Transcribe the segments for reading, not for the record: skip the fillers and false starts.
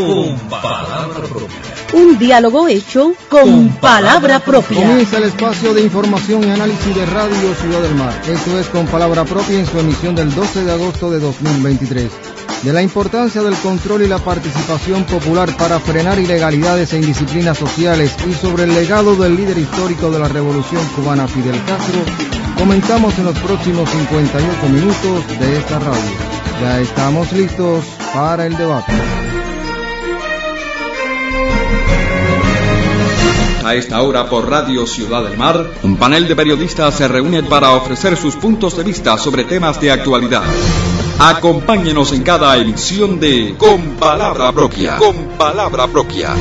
con palabra propia. Un diálogo hecho con palabra propia. Comienza el espacio de información y análisis de Radio Ciudad del Mar. Esto es Con Palabra Propia en su emisión del 12 de agosto de 2023. De la importancia del control y la participación popular para frenar ilegalidades e indisciplinas sociales y sobre el legado del líder histórico de la Revolución Cubana, Fidel Castro, comentamos en los próximos 58 minutos de esta radio. Ya estamos listos para el debate. A esta hora por Radio Ciudad del Mar, un panel de periodistas se reúne para ofrecer sus puntos de vista sobre temas de actualidad. Acompáñenos en cada emisión de Con Palabra Propia. Con Palabra Propia.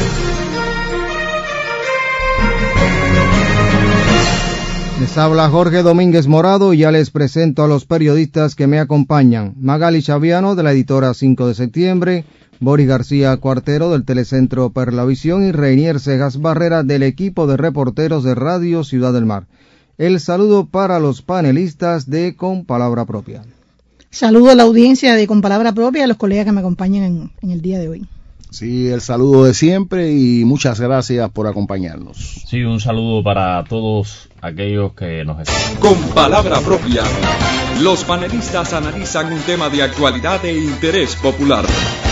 Les habla Jorge Domínguez Morado y ya les presento a los periodistas que me acompañan. Magali Chaviano, de la editora 5 de septiembre, Boris García Cuartero, del Telecentro Perlavisión, y Reinier Cejas Barrera, del equipo de reporteros de Radio Ciudad del Mar. El saludo para los panelistas de Con Palabra Propia. Saludo a la audiencia de Con Palabra Propia y a los colegas que me acompañan en el día de hoy. Sí, el saludo de siempre y muchas gracias por acompañarnos. Sí, un saludo para todos aquellos que nos escuchan. Con Palabra Propia, los panelistas analizan un tema de actualidad e interés popular.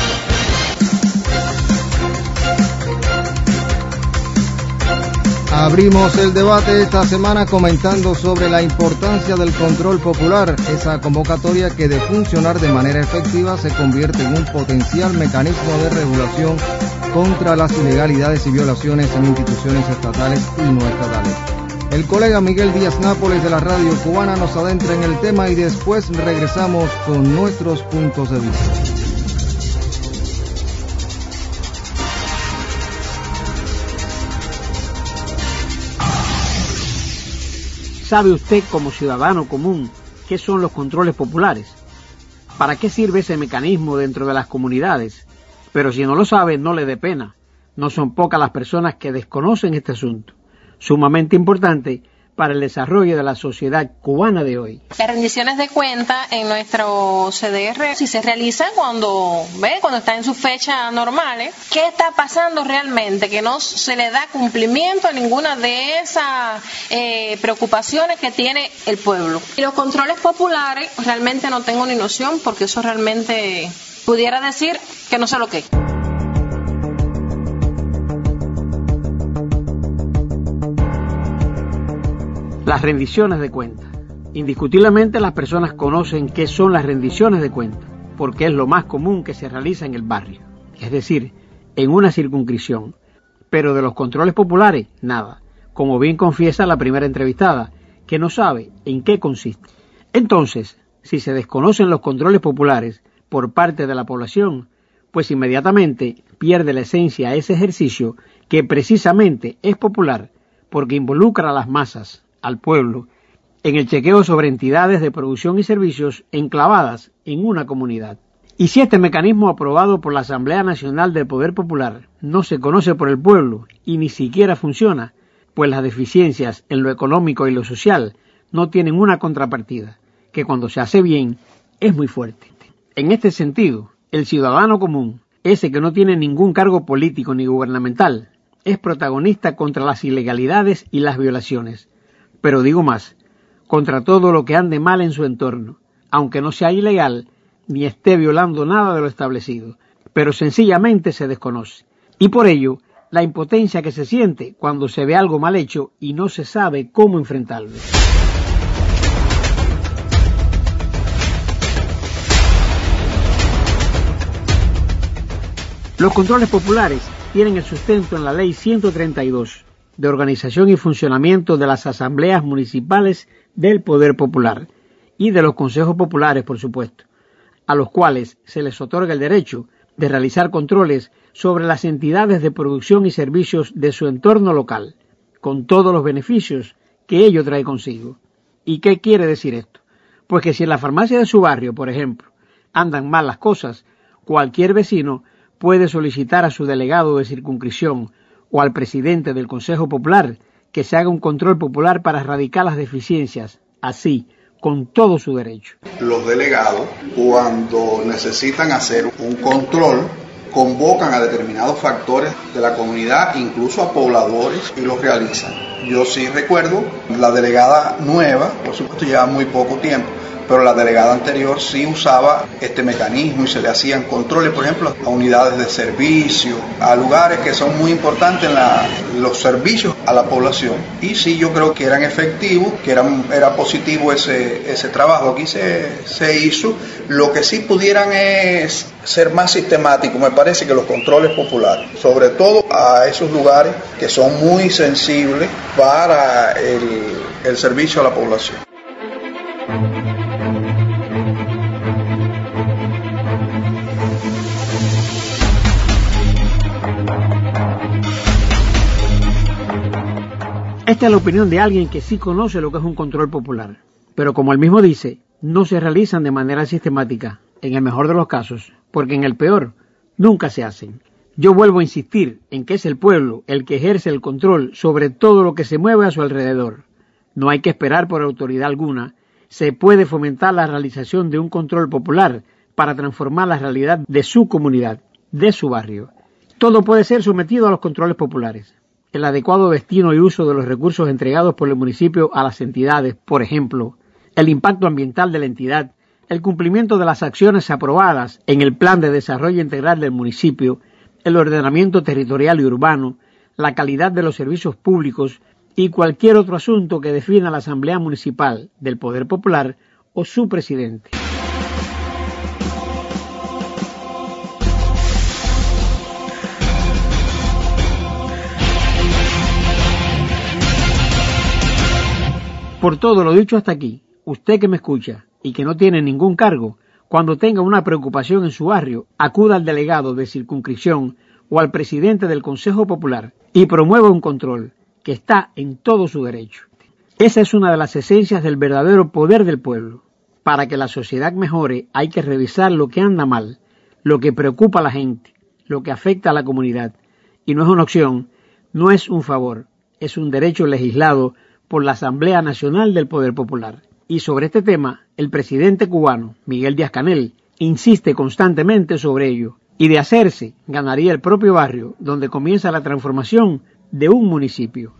Abrimos el debate esta semana comentando sobre la importancia del control popular, esa convocatoria que de funcionar de manera efectiva se convierte en un potencial mecanismo de regulación contra las ilegalidades y violaciones en instituciones estatales y no estatales. El colega Miguel Díaz Nápoles de la Radio Cubana nos adentra en el tema y después regresamos con nuestros puntos de vista. ¿Sabe usted, como ciudadano común, qué son los controles populares? ¿Para qué sirve ese mecanismo dentro de las comunidades? Pero si no lo sabe, no le dé pena. No son pocas las personas que desconocen este asunto, sumamente importante para el desarrollo de la sociedad cubana de hoy. Las rendiciones de cuenta en nuestro CDR, si se realizan cuando está en sus fechas normales, ¿qué está pasando realmente? Que no se le da cumplimiento a ninguna de esas preocupaciones que tiene el pueblo. Y los controles populares, realmente no tengo ni noción, porque eso realmente pudiera decir que no sé lo que es. Las rendiciones de cuentas. Indiscutiblemente las personas conocen qué son las rendiciones de cuentas, porque es lo más común que se realiza en el barrio, es decir, en una circunscripción. Pero de los controles populares, nada, como bien confiesa la primera entrevistada, que no sabe en qué consiste. Entonces, si se desconocen los controles populares por parte de la población, pues inmediatamente pierde la esencia a ese ejercicio que precisamente es popular, porque involucra a las masas, al pueblo, en el chequeo sobre entidades de producción y servicios enclavadas en una comunidad. Y si este mecanismo aprobado por la Asamblea Nacional del Poder Popular no se conoce por el pueblo y ni siquiera funciona, pues las deficiencias en lo económico y lo social no tienen una contrapartida, que cuando se hace bien es muy fuerte. En este sentido, el ciudadano común, ese que no tiene ningún cargo político ni gubernamental, es protagonista contra las ilegalidades y las violaciones. Pero digo más, contra todo lo que ande mal en su entorno, aunque no sea ilegal ni esté violando nada de lo establecido, pero sencillamente se desconoce. Y por ello, la impotencia que se siente cuando se ve algo mal hecho y no se sabe cómo enfrentarlo. Los controles populares tienen el sustento en la Ley 132, de organización y funcionamiento de las asambleas municipales del Poder Popular y de los consejos populares, por supuesto, a los cuales se les otorga el derecho de realizar controles sobre las entidades de producción y servicios de su entorno local, con todos los beneficios que ello trae consigo. ¿Y qué quiere decir esto? Pues que si en la farmacia de su barrio, por ejemplo, andan mal las cosas, cualquier vecino puede solicitar a su delegado de circunscripción o al presidente del Consejo Popular que se haga un control popular para erradicar las deficiencias, así, con todo su derecho. Los delegados, cuando necesitan hacer un control, convocan a determinados factores de la comunidad, incluso a pobladores, y los realizan. Yo sí recuerdo, la delegada nueva, por supuesto lleva muy poco tiempo, pero la delegada anterior sí usaba este mecanismo y se le hacían controles, por ejemplo, a unidades de servicio, a lugares que son muy importantes en los servicios a la población. Y sí, yo creo que eran efectivos, que era positivo ese trabajo. Aquí se hizo. Lo que sí pudieran es ser más sistemático, me parece, que los controles populares, sobre todo a esos lugares que son muy sensibles para el servicio a la población. Esta es la opinión de alguien que sí conoce lo que es un control popular, pero como él mismo dice, no se realizan de manera sistemática, en el mejor de los casos, porque en el peor nunca se hacen. Yo vuelvo a insistir en que es el pueblo el que ejerce el control sobre todo lo que se mueve a su alrededor. No hay que esperar por autoridad alguna, se puede fomentar la realización de un control popular para transformar la realidad de su comunidad, de su barrio. Todo puede ser sometido a los controles populares. El adecuado destino y uso de los recursos entregados por el municipio a las entidades, por ejemplo, el impacto ambiental de la entidad, el cumplimiento de las acciones aprobadas en el Plan de Desarrollo Integral del municipio, el ordenamiento territorial y urbano, la calidad de los servicios públicos y cualquier otro asunto que defina la Asamblea Municipal del Poder Popular o su presidente. Por todo lo dicho hasta aquí, usted que me escucha y que no tiene ningún cargo, cuando tenga una preocupación en su barrio, acuda al delegado de circunscripción o al presidente del Consejo Popular y promueva un control que está en todo su derecho. Esa es una de las esencias del verdadero poder del pueblo. Para que la sociedad mejore hay que revisar lo que anda mal, lo que preocupa a la gente, lo que afecta a la comunidad. Y no es una opción, no es un favor, es un derecho legislado por la Asamblea Nacional del Poder Popular. Y sobre este tema, el presidente cubano, Miguel Díaz-Canel, insiste constantemente sobre ello, y de hacerse, ganaría el propio barrio, donde comienza la transformación de un municipio.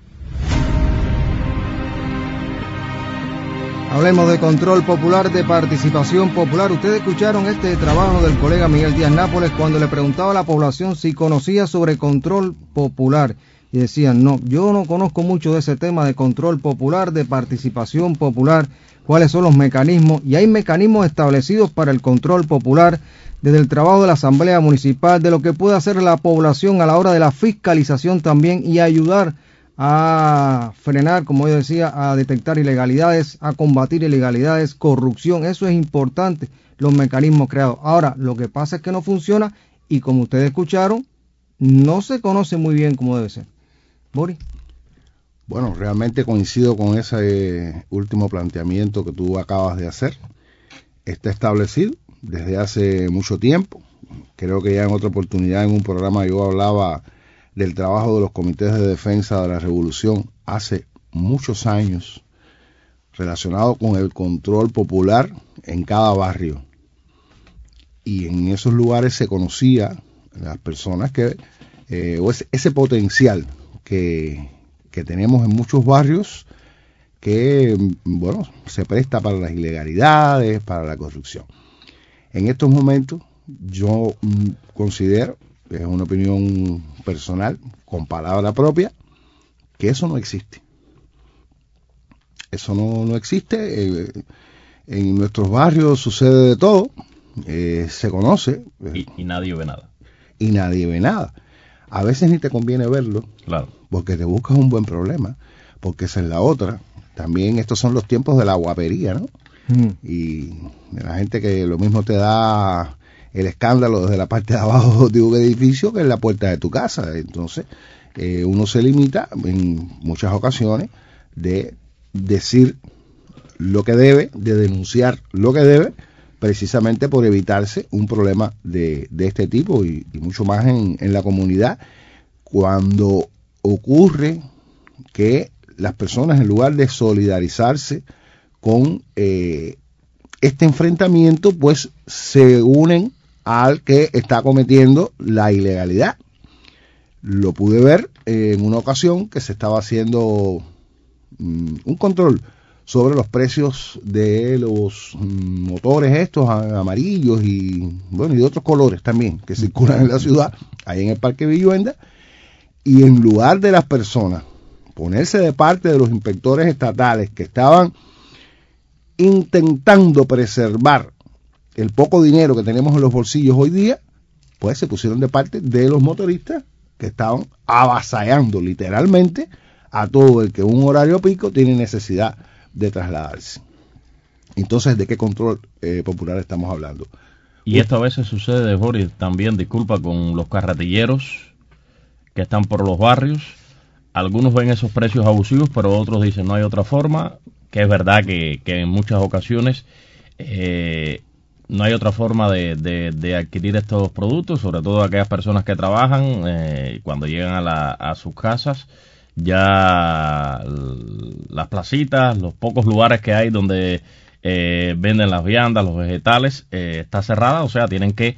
Hablemos de control popular, de participación popular. Ustedes escucharon este trabajo del colega Miguel Díaz Nápoles cuando le preguntaba a la población si conocía sobre control popular. Y decían, no, yo no conozco mucho de ese tema de control popular, de participación popular, cuáles son los mecanismos. Y hay mecanismos establecidos para el control popular, desde el trabajo de la Asamblea Municipal, de lo que puede hacer la población a la hora de la fiscalización también y ayudar a frenar, como yo decía, a detectar ilegalidades, a combatir ilegalidades, corrupción. Eso es importante, los mecanismos creados. Ahora, lo que pasa es que no funciona y como ustedes escucharon, no se conoce muy bien cómo debe ser. Boris. Bueno, realmente coincido con ese último planteamiento que tú acabas de hacer. Está establecido desde hace mucho tiempo. Creo que ya en otra oportunidad en un programa yo hablaba del trabajo de los comités de defensa de la revolución hace muchos años relacionado con el control popular en cada barrio. Y en esos lugares se conocía las personas que, o ese potencial que tenemos en muchos barrios que, bueno, se presta para las ilegalidades, para la corrupción. En estos momentos yo considero, es una opinión personal, con palabra propia, que eso no existe. Eso no existe. En nuestros barrios sucede de todo, se conoce. Y nadie ve nada. Y nadie ve nada. A veces ni te conviene verlo, claro, porque te buscas un buen problema, porque esa es la otra. También estos son los tiempos de la guapería, ¿no? Y de la gente que lo mismo te da el escándalo desde la parte de abajo de un edificio que en la puerta de tu casa. Entonces, uno se limita en muchas ocasiones de decir lo que debe, de denunciar lo que debe, precisamente por evitarse un problema de este tipo y mucho más en la comunidad, cuando ocurre que las personas, en lugar de solidarizarse con este enfrentamiento, pues se unen al que está cometiendo la ilegalidad. Lo pude ver en una ocasión que se estaba haciendo un control sobre los precios de los motores estos amarillos y bueno, y de otros colores también que circulan en la ciudad, ahí en el Parque Villuenda, y en lugar de las personas ponerse de parte de los inspectores estatales que estaban intentando preservar el poco dinero que tenemos en los bolsillos hoy día, pues se pusieron de parte de los motoristas que estaban avasallando literalmente a todo el que un horario pico tiene necesidad de trasladarse. Entonces, ¿de qué control popular estamos hablando? Y esto a veces sucede, Boris, también, disculpa, con los carretilleros que están por los barrios. Algunos ven esos precios abusivos, pero otros dicen no hay otra forma, que es verdad que en muchas ocasiones no hay otra forma de adquirir estos productos, sobre todo aquellas personas que trabajan, cuando llegan a sus casas, ya las placitas, los pocos lugares que hay donde venden las viandas, los vegetales, está cerrada, o sea, tienen que,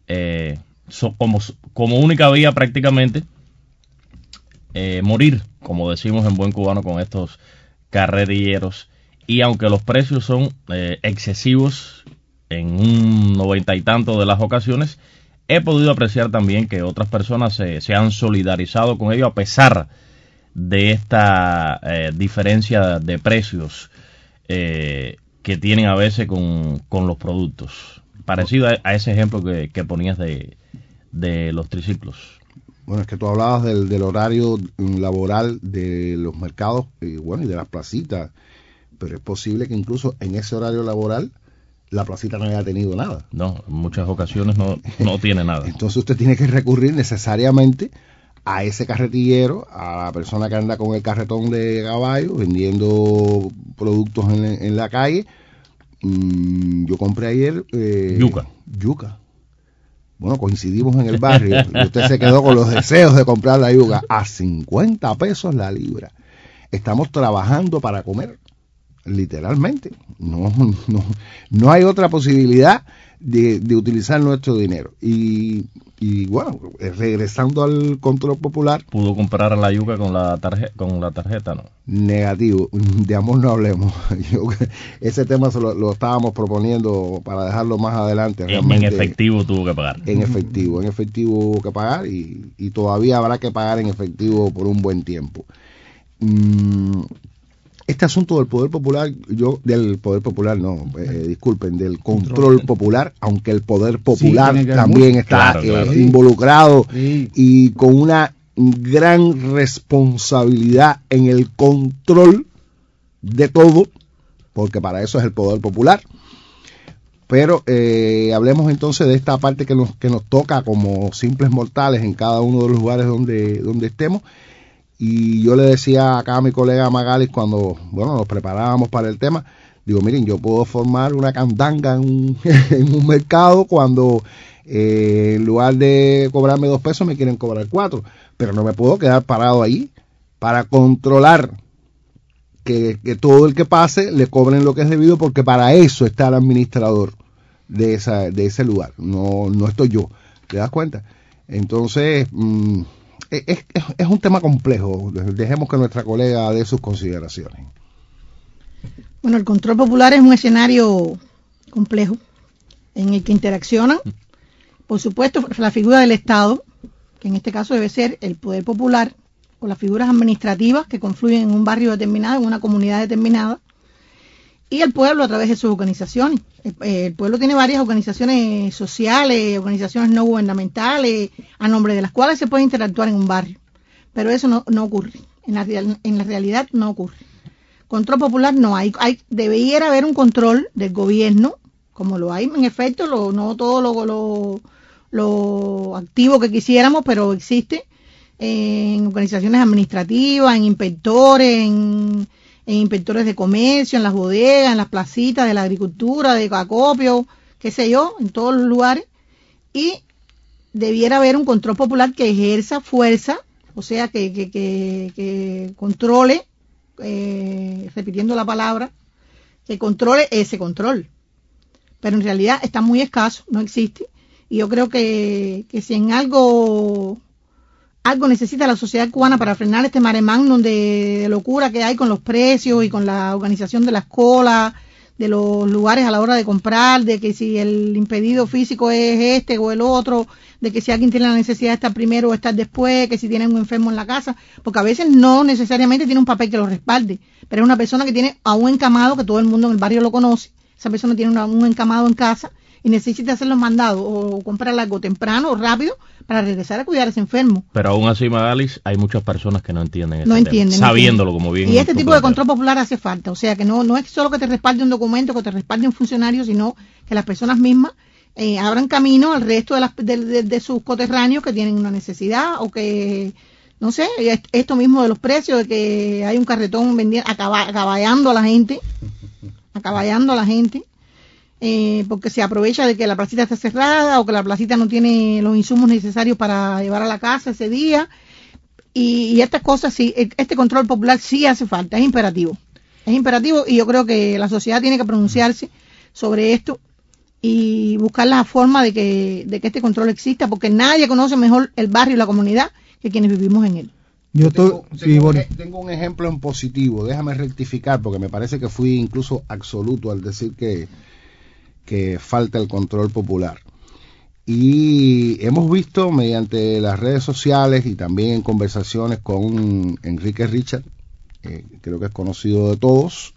como única vía prácticamente, morir, como decimos en buen cubano, con estos carretilleros. Y aunque los precios son excesivos en un 90 y tanto de las ocasiones, he podido apreciar también que otras personas se han solidarizado con ellos a pesar de esta diferencia de precios que tienen a veces con los productos. Parecido a ese ejemplo que ponías de los triciclos. Bueno, es que tú hablabas del horario laboral de los mercados y bueno, y de las placitas, pero es posible que incluso en ese horario laboral la placita no haya tenido nada. No, en muchas ocasiones no tiene nada. Entonces usted tiene que recurrir necesariamente a ese carretillero, a la persona que anda con el carretón de caballo vendiendo productos en la calle. Yo compré ayer yuca. Bueno, coincidimos en el barrio y usted se quedó con los deseos de comprar la yuca a 50 pesos la libra. Estamos trabajando para comer, literalmente. No hay otra posibilidad de utilizar nuestro dinero. Y bueno, regresando al control popular. ¿Pudo comprar la yuca con la tarjeta, no? Negativo, de amor no hablemos. Ese tema lo estábamos proponiendo para dejarlo más adelante. En efectivo tuvo que pagar. En efectivo hubo que pagar y todavía habrá que pagar en efectivo por un buen tiempo. Este asunto del poder popular, del control popular, aunque el poder popular también está involucrado y con una gran responsabilidad en el control de todo, porque para eso es el poder popular. Pero hablemos entonces de esta parte que nos toca como simples mortales en cada uno de los lugares donde estemos. Y yo le decía acá a mi colega Magalis cuando nos preparábamos para el tema, digo, miren, yo puedo formar una candanga en un mercado cuando en lugar de cobrarme 2 pesos me quieren cobrar 4, pero no me puedo quedar parado ahí para controlar que todo el que pase le cobren lo que es debido, porque para eso está el administrador de ese lugar, no estoy yo, ¿te das cuenta? Entonces es un tema complejo. Dejemos que nuestra colega dé sus consideraciones. Bueno, el control popular es un escenario complejo en el que interaccionan, por supuesto, la figura del Estado, que en este caso debe ser el poder popular, o las figuras administrativas que confluyen en un barrio determinado, en una comunidad determinada, y el pueblo a través de sus organizaciones. El pueblo tiene varias organizaciones sociales, organizaciones no gubernamentales, a nombre de las cuales se puede interactuar en un barrio. Pero eso no ocurre. En la realidad no ocurre. Control popular no hay. Debería haber un control del gobierno, como lo hay en efecto, no todo lo activo que quisiéramos, pero existe en organizaciones administrativas, en inspectores, en inspectores de comercio, en las bodegas, en las placitas de la agricultura, de acopio, qué sé yo, en todos los lugares. Y debiera haber un control popular que ejerza fuerza, o sea, que controle, repitiendo la palabra, que controle ese control. Pero en realidad está muy escaso, no existe. Y yo creo que si en algo necesita la sociedad cubana para frenar este mare magnum de locura que hay con los precios y con la organización de las colas, de los lugares a la hora de comprar, de que si el impedido físico es este o el otro, de que si alguien tiene la necesidad de estar primero o estar después, que si tienen un enfermo en la casa, porque a veces no necesariamente tiene un papel que lo respalde, pero es una persona que tiene a un encamado, que todo el mundo en el barrio lo conoce, esa persona tiene un encamado en casa y necesita hacer los mandados o comprar algo temprano o rápido para regresar a cuidar a ese enfermo. Pero aún así, Magalis, hay muchas personas que no entienden no entienden, sabiéndolo como bien. Y este tipo de control popular hace falta, o sea que no es solo que te respalde un documento, que te respalde un funcionario, sino que las personas mismas abran camino al resto de sus coterráneos que tienen una necesidad o que, no sé, esto mismo de los precios, de que hay un carretón acaballando a la gente, porque se aprovecha de que la placita está cerrada o que la placita no tiene los insumos necesarios para llevar a la casa ese día. Y estas cosas, sí, este control popular sí hace falta, es imperativo y yo creo que la sociedad tiene que pronunciarse sobre esto y buscar la forma de que este control exista, porque nadie conoce mejor el barrio y la comunidad que quienes vivimos en él. Tengo un ejemplo en positivo, déjame rectificar porque me parece que fui incluso absoluto al decir que falta el control popular. Y hemos visto mediante las redes sociales y también en conversaciones con Enrique Richard, creo que es conocido de todos,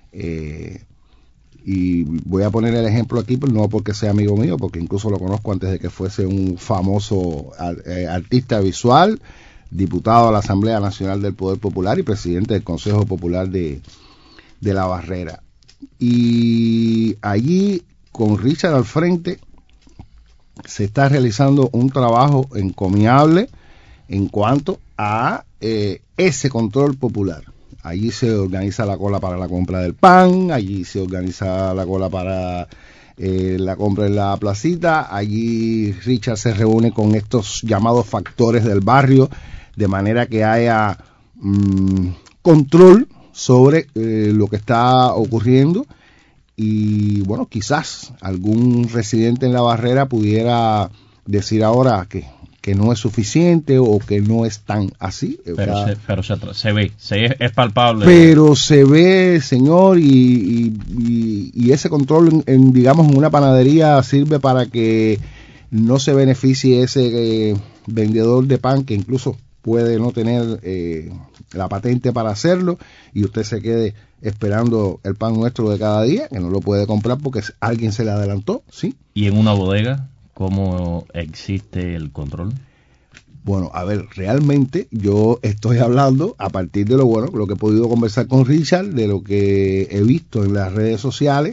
y voy a poner el ejemplo aquí, pero no porque sea amigo mío, porque incluso lo conozco antes de que fuese un famoso artista visual, diputado a la Asamblea Nacional del Poder Popular y presidente del Consejo Popular de La Barrera. Y allí, con Richard al frente, se está realizando un trabajo encomiable en cuanto a ese control popular. Allí se organiza la cola para la compra del pan, allí se organiza la cola para la compra en la placita, allí Richard se reúne con estos llamados factores del barrio, de manera que haya control sobre lo que está ocurriendo. Y bueno, quizás algún residente en La Barrera pudiera decir ahora que no es suficiente o que no es tan así. Pero se ve, es palpable. Pero se ve, señor, y ese control, digamos, en una panadería sirve para que no se beneficie ese vendedor de pan que incluso puede no tener la patente para hacerlo y usted se quede esperando el pan nuestro de cada día, que no lo puede comprar porque alguien se le adelantó, ¿sí? ¿Y en una bodega cómo existe el control? Bueno, a ver, realmente yo estoy hablando a partir de lo que he podido conversar con Richard, de lo que he visto en las redes sociales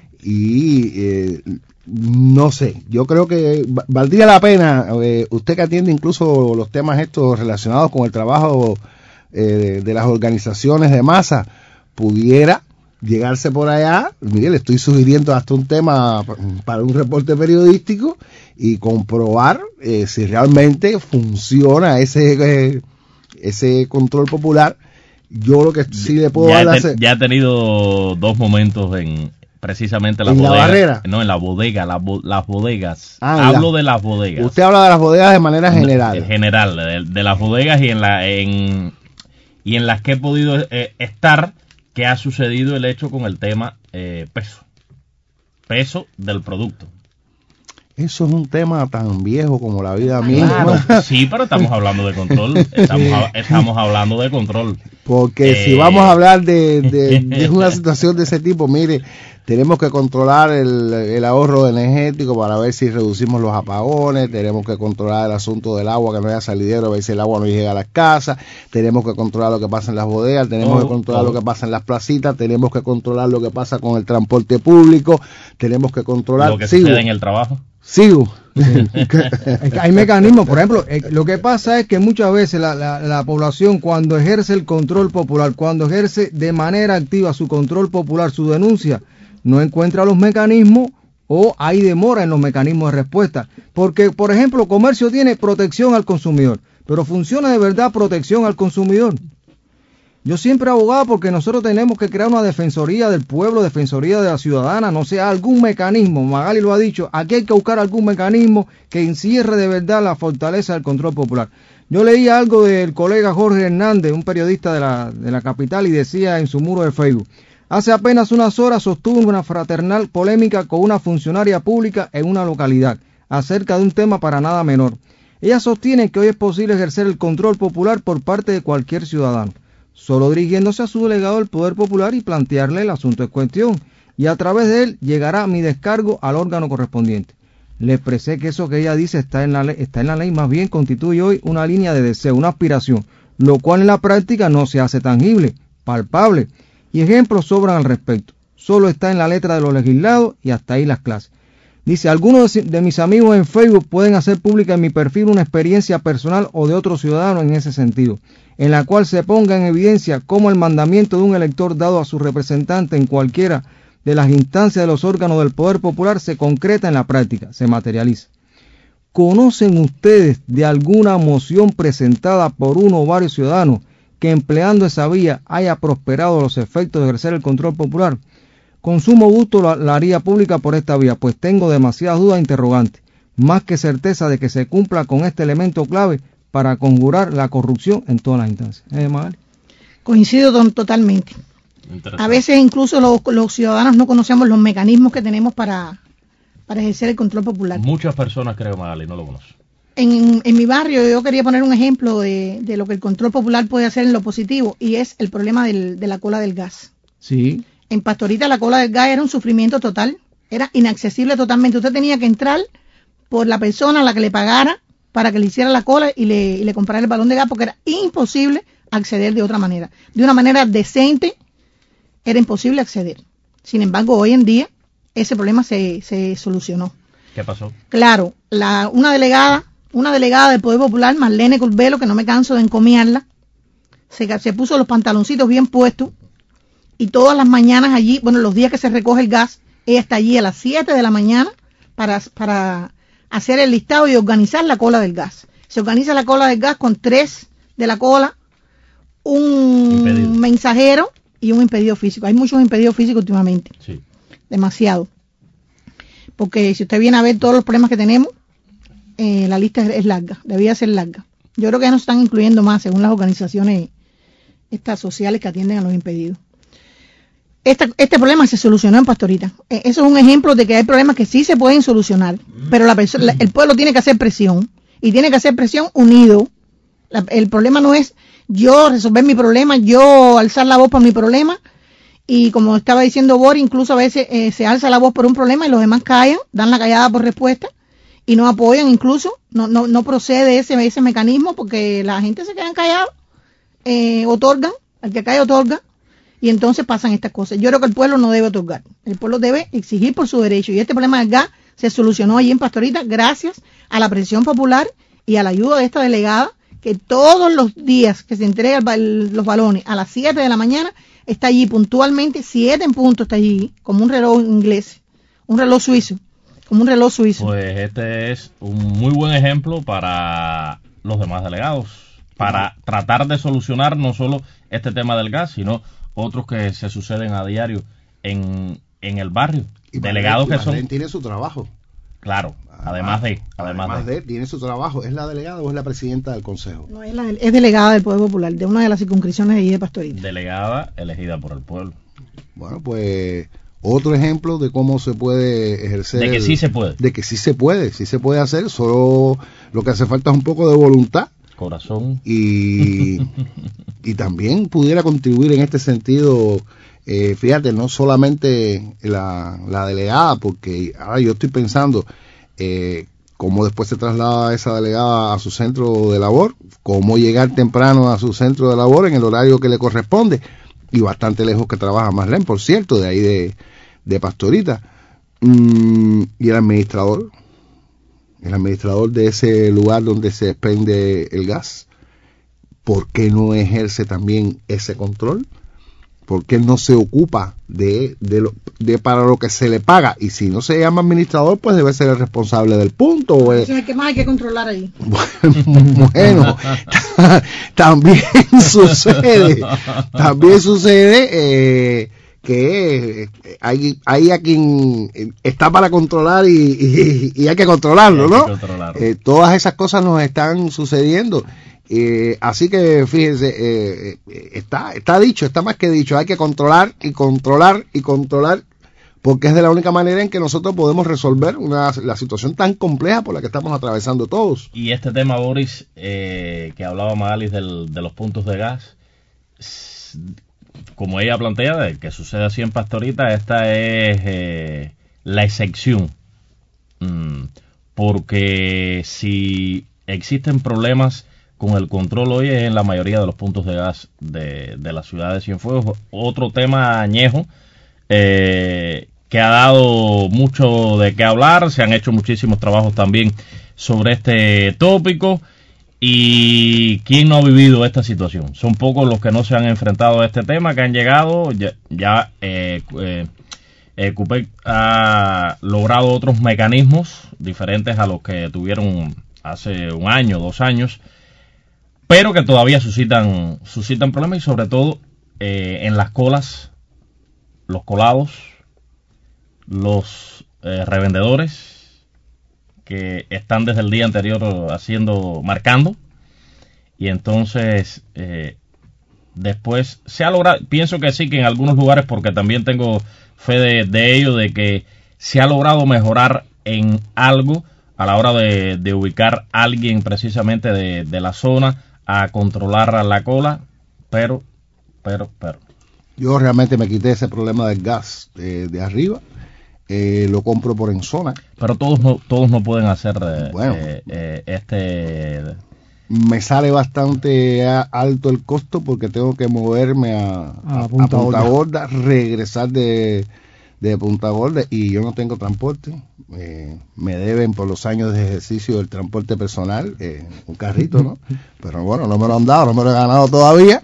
y no sé, yo creo que valdría la pena, usted que atiende incluso los temas estos relacionados con el trabajo de las organizaciones de masa, pudiera llegarse por allá, mire, le estoy sugiriendo hasta un tema para un reporte periodístico y comprobar si realmente funciona ese control popular. Yo lo que sí le puedo dar ya he tenido dos momentos precisamente en la Barrera. No, en la bodega, las bodegas. Hablo de las bodegas. Usted habla de las bodegas de manera general. En general, de las bodegas y en las que he podido estar, que ha sucedido el hecho con el tema peso del producto. Eso es un tema tan viejo como la vida misma. Claro, sí, pero estamos hablando de control. Estamos hablando de control. Porque si vamos a hablar de una situación de ese tipo, mire, tenemos que controlar el ahorro energético para ver si reducimos los apagones, tenemos que controlar el asunto del agua, que no haya salidero, a ver si el agua no llega a las casas, tenemos que controlar lo que pasa en las bodegas, tenemos que controlar lo que pasa en las placitas, tenemos que controlar lo que pasa con el transporte público, tenemos que controlar lo que sucede en el trabajo. Sigo. Hay mecanismos, por ejemplo, lo que pasa es que muchas veces la población, cuando ejerce el control popular, cuando ejerce de manera activa su control popular, su denuncia, no encuentra los mecanismos o hay demora en los mecanismos de respuesta. Porque, por ejemplo, comercio tiene protección al consumidor, pero funciona de verdad protección al consumidor. Yo siempre he abogado porque nosotros tenemos que crear una defensoría del pueblo, defensoría de la ciudadana, no sé, algún mecanismo, Magali lo ha dicho, aquí hay que buscar algún mecanismo que encierre de verdad la fortaleza del control popular. Yo leí algo del colega Jorge Hernández, un periodista de la capital, y decía en su muro de Facebook: hace apenas unas horas sostuvo una fraternal polémica con una funcionaria pública en una localidad, acerca de un tema para nada menor. Ella sostiene que hoy es posible ejercer el control popular por parte de cualquier ciudadano, solo dirigiéndose a su delegado del Poder Popular y plantearle el asunto en cuestión, y a través de él llegará mi descargo al órgano correspondiente. Le expresé que eso que ella dice está en la ley, más bien constituye hoy una línea de deseo, una aspiración, lo cual en la práctica no se hace tangible, palpable, y ejemplos sobran al respecto. Solo está en la letra de lo legislado y hasta ahí las clases. Dice: algunos de mis amigos en Facebook pueden hacer pública en mi perfil una experiencia personal o de otro ciudadano en ese sentido, en la cual se ponga en evidencia cómo el mandamiento de un elector dado a su representante en cualquiera de las instancias de los órganos del Poder Popular se concreta en la práctica, se materializa. ¿Conocen ustedes de alguna moción presentada por uno o varios ciudadanos que empleando esa vía haya prosperado los efectos de ejercer el control popular? Con sumo gusto la haría pública por esta vía, pues tengo demasiadas dudas e interrogantes, más que certeza de que se cumpla con este elemento clave para conjurar la corrupción en todas las instancias. Coincido totalmente. A veces incluso los ciudadanos no conocemos los mecanismos que tenemos para ejercer el control popular. Muchas personas, creo, Magali, no lo conocen. En mi barrio yo quería poner un ejemplo de lo que el control popular puede hacer en lo positivo, y es el problema de la cola del gas. Sí. En Pastorita la cola del gas era un sufrimiento total, era inaccesible totalmente. Usted tenía que entrar por la persona a la que le pagara para que le hiciera la cola y le comprara el balón de gas, porque era imposible acceder de otra manera. De una manera decente era imposible acceder. Sin embargo, hoy en día ese problema se solucionó. ¿Qué pasó? Claro, una delegada del Poder Popular, Marlene Curbelo, que no me canso de encomiarla, se puso los pantaloncitos bien puestos, y todas las mañanas allí, bueno, los días que se recoge el gas, ella está allí a las 7 de la mañana para hacer el listado y organizar la cola del gas. Se organiza la cola del gas con 3 de la cola, un mensajero y un impedido físico. Hay muchos impedidos físicos últimamente. Sí. Demasiado. Porque si usted viene a ver todos los problemas que tenemos, la lista es larga, debía ser larga. Yo creo que ya nos están incluyendo más según las organizaciones estas sociales que atienden a los impedidos. Este problema se solucionó en Pastorita. Eso es un ejemplo de que hay problemas que sí se pueden solucionar, pero el pueblo tiene que hacer presión, y tiene que hacer presión unido. El problema no es yo resolver mi problema, yo alzar la voz por mi problema, y como estaba diciendo Boris, incluso a veces se alza la voz por un problema y los demás callan, dan la callada por respuesta y no apoyan, incluso no procede ese mecanismo, porque la gente se queda callada, otorgan, el que cae otorga, y entonces pasan estas cosas. Yo creo que el pueblo no debe otorgar, el pueblo debe exigir por su derecho, y este problema del gas se solucionó allí en Pastorita gracias a la presión popular y a la ayuda de esta delegada, que todos los días que se entregan los balones a las 7 de la mañana está allí puntualmente, 7 en punto está allí, como un reloj inglés, un reloj suizo, como un reloj suizo. Pues este es un muy buen ejemplo para los demás delegados, para tratar de solucionar no solo este tema del gas, sino otros que se suceden a diario en el barrio. Y delegados que son... tiene su trabajo. Claro, además de tiene su trabajo. ¿Es la delegada o es la presidenta del consejo? No, es delegada del Poder Popular, de una de las circunscripciones de allí de Pastorita. Delegada elegida por el pueblo. Bueno, pues otro ejemplo de cómo se puede ejercer. De que sí se puede. De que sí se puede hacer, solo lo que hace falta es un poco de voluntad. Corazón. Y también pudiera contribuir en este sentido, fíjate, no solamente la delegada, porque ahora yo estoy pensando cómo después se traslada esa delegada a su centro de labor, cómo llegar temprano a su centro de labor en el horario que le corresponde, y bastante lejos que trabaja Marlene, por cierto, de ahí de Pastorita, y el administrador de ese lugar donde se expende el gas, ¿por qué no ejerce también ese control? porque él no se ocupa de para lo que se le paga, y si no se llama administrador, pues debe ser el responsable del punto. Entonces, ¿qué más hay que controlar ahí? Bueno, también sucede que hay a quien está para controlar y hay que controlarlo, ¿no? Todas esas cosas nos están sucediendo. Así que fíjense, está dicho, está más que dicho, hay que controlar y controlar y controlar, porque es de la única manera en que nosotros podemos resolver la situación tan compleja por la que estamos atravesando todos. Y este tema, Boris, que hablaba Magalis de los puntos de gas, como ella plantea, de que sucede así en Pastorita, esta es la excepción, porque si existen problemas con el control hoy es en la mayoría de los puntos de gas de la ciudad de Cienfuegos. Otro tema añejo que ha dado mucho de qué hablar, se han hecho muchísimos trabajos también sobre este tópico. ¿Y quién no ha vivido esta situación? Son pocos los que no se han enfrentado a este tema, que han llegado. CUPEC ha logrado otros mecanismos diferentes a los que tuvieron hace un año, 2 años, pero que todavía suscitan problemas, y sobre todo en las colas, los colados, los revendedores que están desde el día anterior marcando, y entonces después se ha logrado, pienso que sí, que en algunos lugares, porque también tengo fe de ello, de que se ha logrado mejorar en algo a la hora de ubicar a alguien precisamente de la zona a controlar la cola, pero yo realmente me quité ese problema del gas de arriba. Lo compro por en zona. Pero todos no pueden hacer me sale bastante alto el costo, porque tengo que moverme a Punta Gorda, regresar de Punta Gorda, y yo no tengo transporte. Me deben por los años de ejercicio del transporte personal un carrito, ¿no? Pero bueno, no me lo han dado, no me lo he ganado todavía.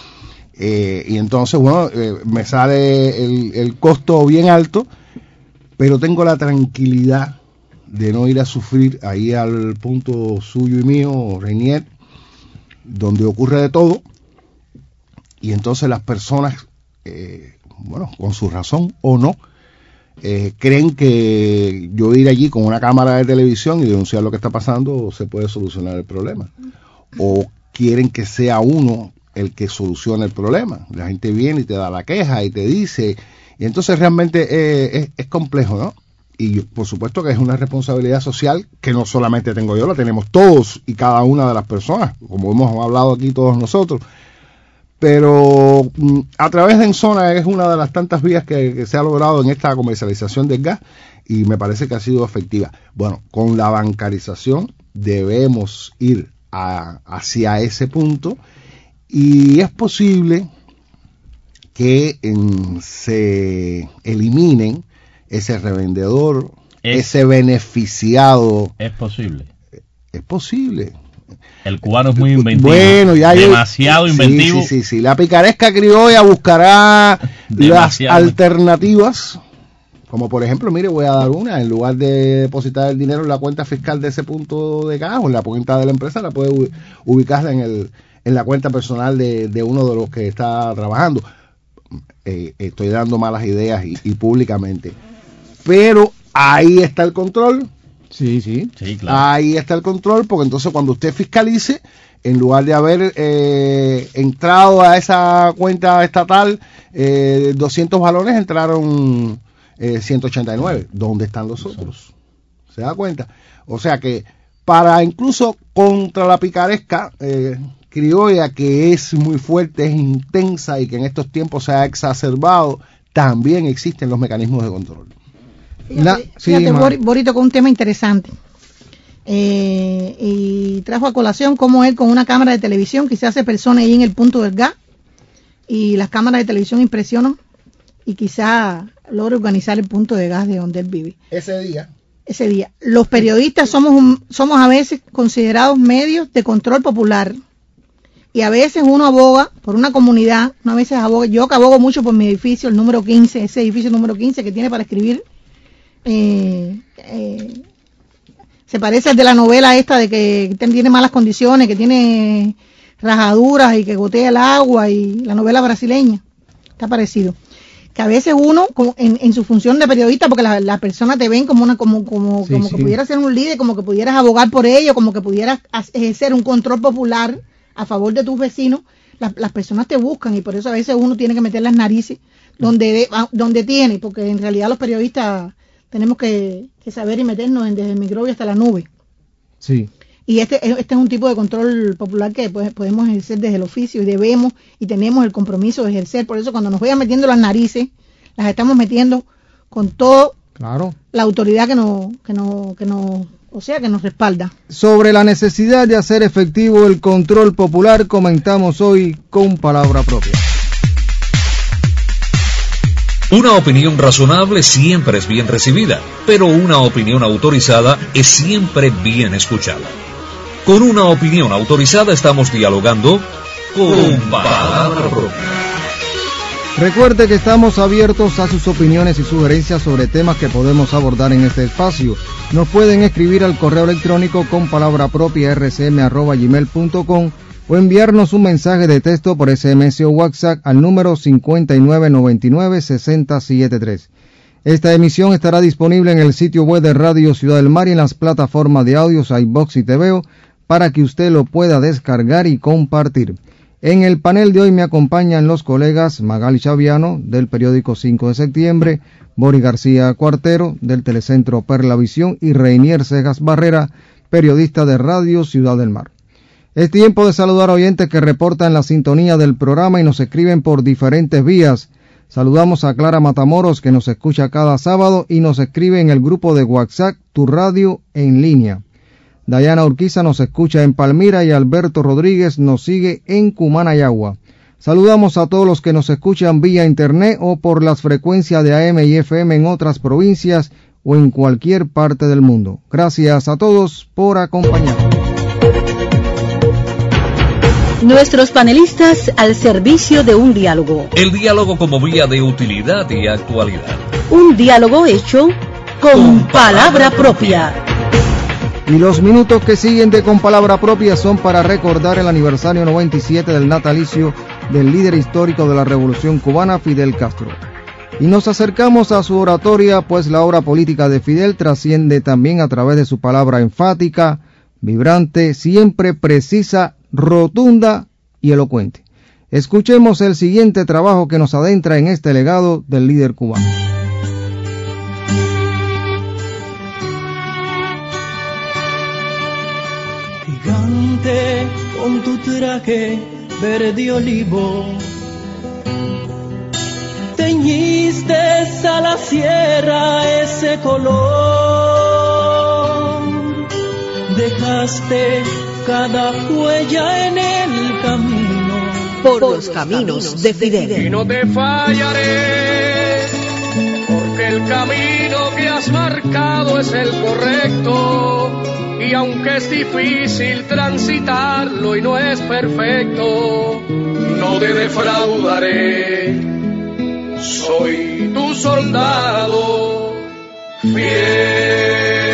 Y entonces, bueno, me sale el costo bien alto, pero tengo la tranquilidad de no ir a sufrir ahí al punto suyo y mío, Reinier, donde ocurre de todo, y entonces las personas, con su razón o no, creen que yo ir allí con una cámara de televisión y denunciar lo que está pasando se puede solucionar el problema, o quieren que sea uno el que solucione el problema. La gente viene y te da la queja y te dice, y entonces realmente es complejo, ¿no? Y por supuesto que es una responsabilidad social que no solamente tengo yo, la tenemos todos y cada una de las personas, como hemos hablado aquí todos nosotros. Pero a través de Enzona es una de las tantas vías que se ha logrado en esta comercialización del gas, y me parece que ha sido efectiva. Bueno, con la bancarización debemos ir hacia ese punto, y es posible que se eliminen ese revendedor, ese beneficiado. Es posible. Es posible. El cubano es muy inventivo. Bueno, demasiado inventivo. Sí. La picaresca criolla buscará las alternativas. Como por ejemplo, mire, voy a dar una. En lugar de depositar el dinero en la cuenta fiscal de ese punto de gas o en la cuenta de la empresa, la puede ubicarla en la cuenta personal de uno de los que está trabajando. Estoy dando malas ideas y públicamente. Pero ahí está el control. Sí, claro. Ahí está el control, porque entonces cuando usted fiscalice, en lugar de haber entrado a esa cuenta estatal 200 balones, entraron 189. ¿Dónde están los otros? ¿Se da cuenta? O sea que para incluso contra la picaresca criolla, que es muy fuerte, es intensa y que en estos tiempos se ha exacerbado, también existen los mecanismos de control. Fíjate, Borito, con un tema interesante, y trajo a colación cómo él con una cámara de televisión quizás se persone ahí en el punto del gas, y las cámaras de televisión impresionan y quizá logre organizar el punto de gas de donde él vive. Ese día. Los periodistas somos a veces considerados medios de control popular, y a veces uno aboga por una comunidad, yo que abogo mucho por mi edificio, el número 15, ese edificio número 15 que tiene para escribir, se parece al de la novela esta de que tiene malas condiciones, que tiene rajaduras y que gotea el agua, y la novela brasileña, está parecido. Que a veces uno, en su función de periodista, porque las personas te ven como que pudieras ser un líder, como que pudieras abogar por ello, como que pudieras ejercer un control popular a favor de tus vecinos, las personas te buscan, y por eso a veces uno tiene que meter las narices donde tiene, porque en realidad los periodistas tenemos que saber y meternos desde el microbio hasta la nube. Sí. Y este es un tipo de control popular que podemos ejercer desde el oficio, y debemos y tenemos el compromiso de ejercer. Por eso cuando nos vayan metiendo las narices, las estamos metiendo con toda la autoridad que nos respalda. Sobre la necesidad de hacer efectivo el control popular, comentamos hoy con palabra propia. Una opinión razonable siempre es bien recibida, pero una opinión autorizada es siempre bien escuchada. Con una opinión autorizada estamos dialogando con palabra propia. Recuerde que estamos abiertos a sus opiniones y sugerencias sobre temas que podemos abordar en este espacio. Nos pueden escribir al correo electrónico con palabra propia rcm@gmail.com o enviarnos un mensaje de texto por SMS o WhatsApp al número 5999-6073. Esta emisión estará disponible en el sitio web de Radio Ciudad del Mar y en las plataformas de audios iVox y TVO para que usted lo pueda descargar y compartir. En el panel de hoy me acompañan los colegas Magali Chaviano, del periódico 5 de septiembre, Boris García Cuartero, del Telecentro Perlavisión, y Reinier Cejas Barrera, periodista de Radio Ciudad del Mar. Es tiempo de saludar a oyentes que reportan la sintonía del programa y nos escriben por diferentes vías. Saludamos a Clara Matamoros, que nos escucha cada sábado y nos escribe en el grupo de WhatsApp Tu Radio en Línea. Dayana Urquiza nos escucha en Palmira y Alberto Rodríguez nos sigue en Cumanayagua. Saludamos a todos los que nos escuchan vía internet o por las frecuencias de AM y FM en otras provincias o en cualquier parte del mundo. Gracias a todos por acompañarnos. Nuestros panelistas al servicio de un diálogo. El diálogo como vía de utilidad y actualidad. Un diálogo hecho con palabra propia. Y los minutos que siguen de Con Palabra Propia son para recordar el aniversario 97 del natalicio del líder histórico de la Revolución Cubana, Fidel Castro. Y nos acercamos a su oratoria, pues la obra política de Fidel trasciende también a través de su palabra enfática, vibrante, siempre precisa, rotunda y elocuente. Escuchemos el siguiente trabajo que nos adentra en este legado del líder cubano. Gigante con tu traje verde olivo, teñiste a la sierra ese color, dejaste cada huella en el camino, por los caminos de Fidel. Y no te fallaré, porque el camino que has marcado es el correcto. Y aunque es difícil transitarlo y no es perfecto, no te defraudaré. Soy tu soldado fiel.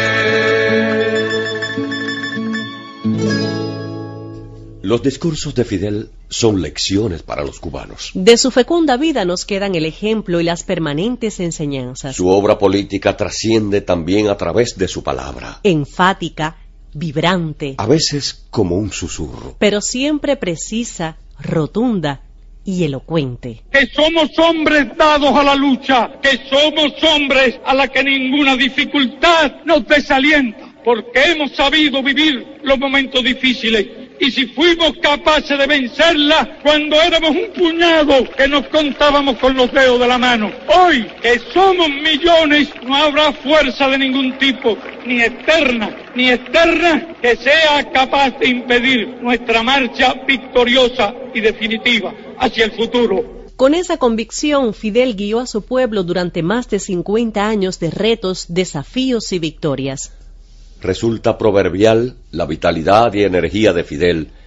Los discursos de Fidel son lecciones para los cubanos. De su fecunda vida nos quedan el ejemplo y las permanentes enseñanzas. Su obra política trasciende también a través de su palabra. Enfática, vibrante. A veces como un susurro. Pero siempre precisa, rotunda y elocuente. Que somos hombres dados a la lucha, que somos hombres a la que ninguna dificultad nos desalienta, porque hemos sabido vivir los momentos difíciles. Y si fuimos capaces de vencerla cuando éramos un puñado que nos contábamos con los dedos de la mano, hoy que somos millones no habrá fuerza de ningún tipo, ni externa ni externa, que sea capaz de impedir nuestra marcha victoriosa y definitiva hacia el futuro. Con esa convicción, Fidel guió a su pueblo durante más de 50 años de retos, desafíos y victorias. Resulta proverbial la vitalidad y energía de Fidel,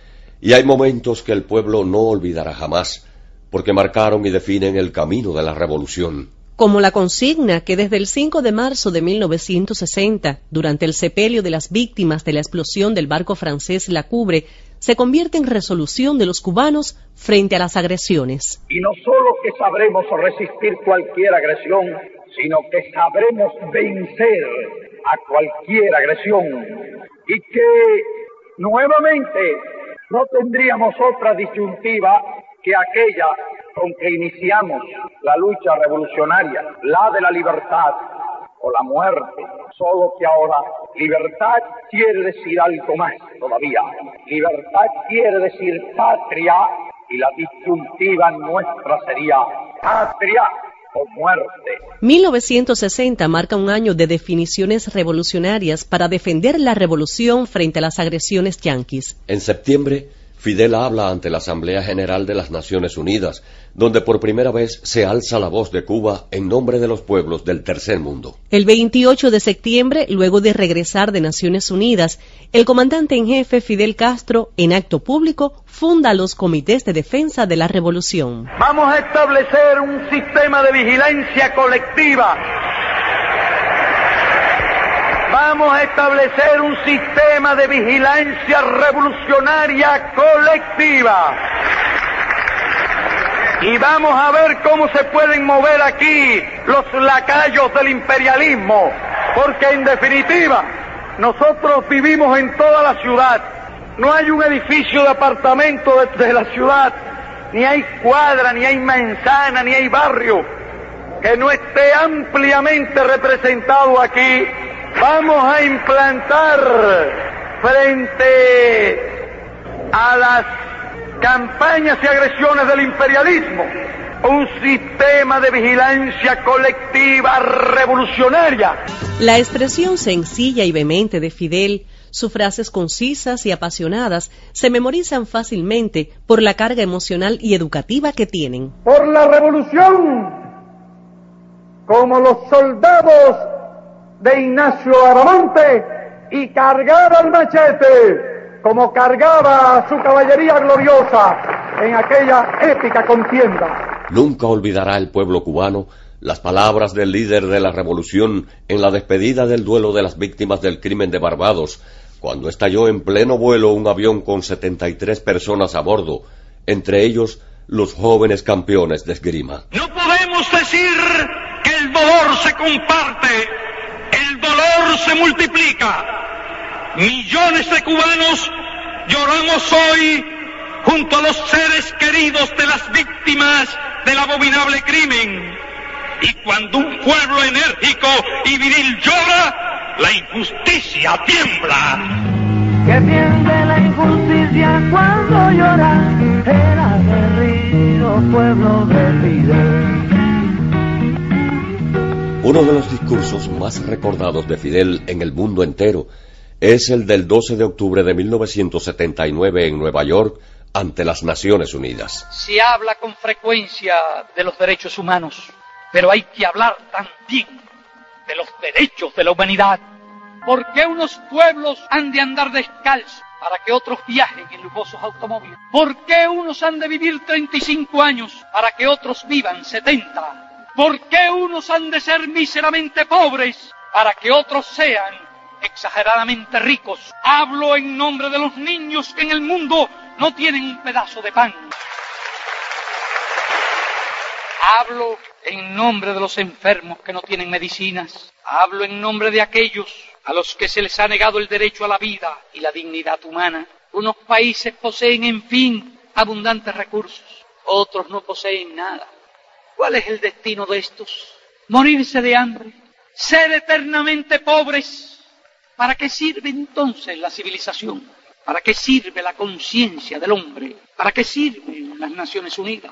Y hay momentos que el pueblo no olvidará jamás, porque marcaron y definen el camino de la revolución. Como la consigna que desde el 5 de marzo de 1960, durante el sepelio de las víctimas de la explosión del barco francés La Cubre, se convierte en resolución de los cubanos frente a las agresiones. Y no solo que sabremos resistir cualquier agresión, sino que sabremos vencer a cualquier agresión. Y que nuevamente no tendríamos otra disyuntiva que aquella con que iniciamos la lucha revolucionaria, la de la libertad o la muerte. Solo que ahora libertad quiere decir algo más todavía. Libertad quiere decir patria, y la disyuntiva nuestra sería patria o muerte. 1960 marca un año de definiciones revolucionarias para defender la revolución frente a las agresiones yanquis. En septiembre, Fidel habla ante la Asamblea General de las Naciones Unidas, donde por primera vez se alza la voz de Cuba en nombre de los pueblos del tercer mundo. El 28 de septiembre, luego de regresar de Naciones Unidas, el comandante en jefe Fidel Castro, en acto público, funda los comités de defensa de la revolución. Vamos a establecer un sistema de vigilancia colectiva. Vamos a establecer un sistema de vigilancia revolucionaria colectiva. Y vamos a ver cómo se pueden mover aquí los lacayos del imperialismo. Porque en definitiva, nosotros vivimos en toda la ciudad. No hay un edificio de apartamento de la ciudad, ni hay cuadra, ni hay manzana, ni hay barrio que no esté ampliamente representado aquí. Vamos a implantar frente a las campañas y agresiones del imperialismo un sistema de vigilancia colectiva revolucionaria. La expresión sencilla y vehemente de Fidel, sus frases concisas y apasionadas, se memorizan fácilmente por la carga emocional y educativa que tienen. Por la revolución, como los soldados de Ignacio Aramonte, y cargar al machete como cargaba su caballería gloriosa en aquella épica contienda. Nunca olvidará el pueblo cubano las palabras del líder de la revolución en la despedida del duelo de las víctimas del crimen de Barbados, cuando estalló en pleno vuelo un avión con 73 personas a bordo, entre ellos los jóvenes campeones de esgrima. No podemos decir que el dolor se comparte. El dolor se multiplica. Millones de cubanos lloramos hoy junto a los seres queridos de las víctimas del abominable crimen. Y cuando un pueblo enérgico y viril llora, la injusticia tiembla. Que tiende la injusticia cuando llora el aguerrido pueblo de Fidel. Uno de los discursos más recordados de Fidel en el mundo entero es el del 12 de octubre de 1979 en Nueva York ante las Naciones Unidas. Se habla con frecuencia de los derechos humanos, pero hay que hablar también de los derechos de la humanidad. ¿Por qué unos pueblos han de andar descalzos para que otros viajen en lujosos automóviles? ¿Por qué unos han de vivir 35 años para que otros vivan 70? ¿Por qué unos han de ser míseramente pobres para que otros sean exageradamente ricos? Hablo en nombre de los niños que en el mundo no tienen un pedazo de pan. Hablo en nombre de los enfermos que no tienen medicinas. Hablo en nombre de aquellos a los que se les ha negado el derecho a la vida y la dignidad humana. Unos países poseen, en fin, abundantes recursos. Otros no poseen nada. ¿Cuál es el destino de estos? ¿Morirse de hambre? ¿Ser eternamente pobres? ¿Para qué sirve entonces la civilización? ¿Para qué sirve la conciencia del hombre? ¿Para qué sirven las Naciones Unidas?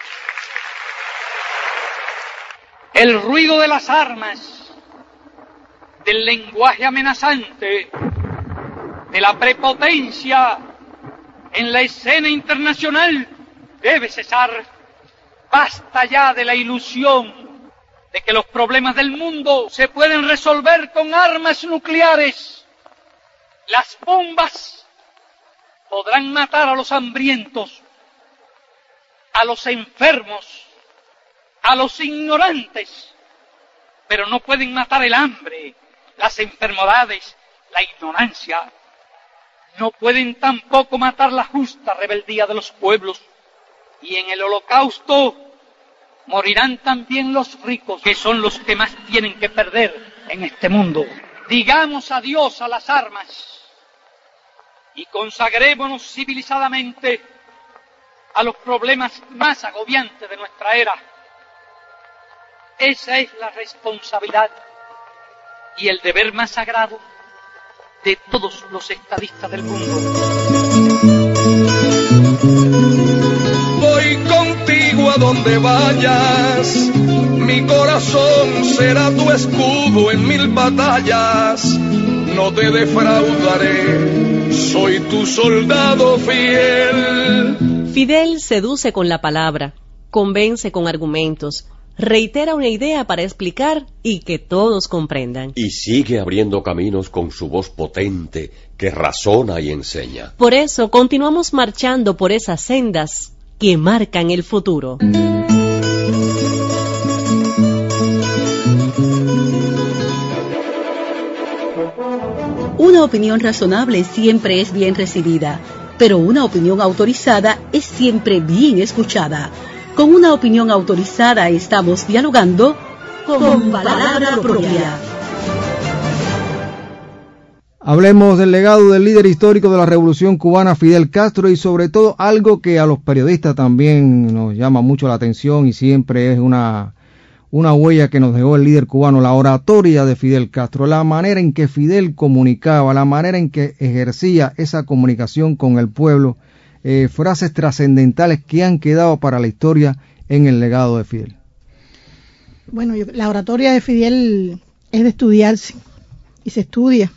El ruido de las armas, del lenguaje amenazante, de la prepotencia en la escena internacional debe cesar. Basta ya de la ilusión de que los problemas del mundo se pueden resolver con armas nucleares. Las bombas Podrán matar a los hambrientos, a los enfermos, a los ignorantes, pero no pueden matar el hambre, las enfermedades, la ignorancia. No pueden tampoco matar la justa rebeldía de los pueblos. Y en el holocausto morirán también los ricos, que son los que más tienen que perder en este mundo. Digamos adiós a las armas y consagrémonos civilizadamente a los problemas más agobiantes de nuestra era. Esa es la responsabilidad y el deber más sagrado de todos los estadistas del mundo. Voy contigo a donde vayas, mi corazón será tu escudo en 1000 batallas, no te defraudaré, soy tu soldado fiel. Fidel seduce con la palabra, convence con argumentos, reitera una idea para explicar y que todos comprendan. Y sigue abriendo caminos con su voz potente que razona y enseña. Por eso continuamos marchando por esas sendas que marcan el futuro. Una opinión razonable siempre es bien recibida, pero una opinión autorizada es siempre bien escuchada. Con una opinión autorizada estamos dialogando con palabra propia. Hablemos del legado del líder histórico de la Revolución Cubana, Fidel Castro, y sobre todo algo que a los periodistas también nos llama mucho la atención y siempre es una huella que nos dejó el líder cubano, la oratoria de Fidel Castro, la manera en que Fidel comunicaba, la manera en que ejercía esa comunicación con el pueblo, frases trascendentales que han quedado para la historia en el legado de Fidel. Bueno, la oratoria de Fidel es de estudiarse y se estudia.